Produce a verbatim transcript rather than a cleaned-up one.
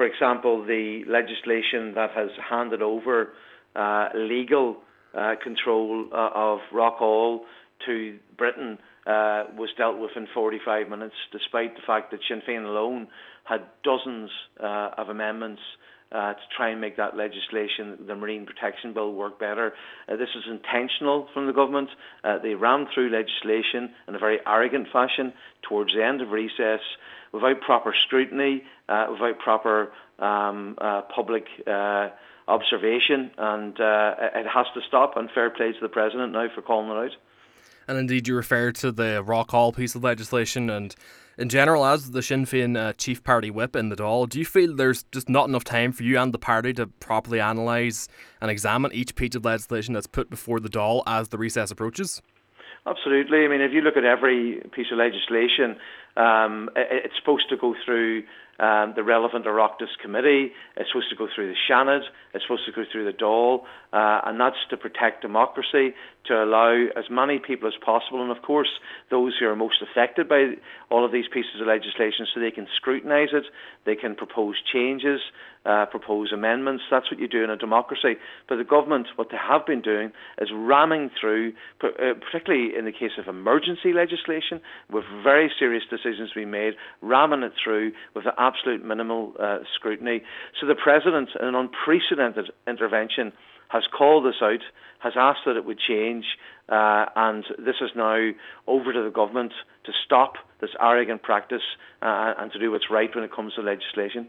For example, the legislation that has handed over uh, legal uh, control uh, of Rockall to Britain uh, was dealt with in forty-five minutes, despite the fact that Sinn Féin alone had dozens uh, of amendments uh, to try and make that legislation, the Marine Protection Bill, work better. Uh, this is intentional from the government. Uh, they ran through legislation in a very arrogant fashion towards the end of recess, without proper scrutiny, uh, without proper um, uh, public uh, observation, and uh, it has to stop, and fair play to the President now for calling it out. And indeed, you refer to the Rockall piece of legislation, and in general, as the Sinn Féin uh, chief party whip in the Dáil, do you feel there's just not enough time for you and the party to properly analyse and examine each piece of legislation that's put before the Dáil as the recess approaches? Absolutely. I mean, if you look at every piece of legislation, um, it's supposed to go through um, the relevant Oireachtas committee, it's supposed to go through the Seanad, it's supposed to go through the Dáil, uh, and that's to protect democracy, to allow as many people as possible, and of course those who are most affected by all of these pieces of legislation, so they can scrutinise it, they can propose changes, uh, propose amendments. That's what you do in a democracy. But the government, what they have been doing is ramming through, uh, particularly in the case of emergency legislation, with very serious decisions being made, ramming it through with the absolute minimal uh, scrutiny. So the President, in an unprecedented intervention, has called this out, has asked that it would change, uh, and this is now over to the government to stop this arrogant practice uh, and to do what's right when it comes to legislation.